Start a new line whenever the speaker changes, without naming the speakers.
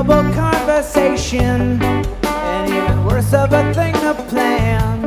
trouble conversation, and even worse of a thing to plan.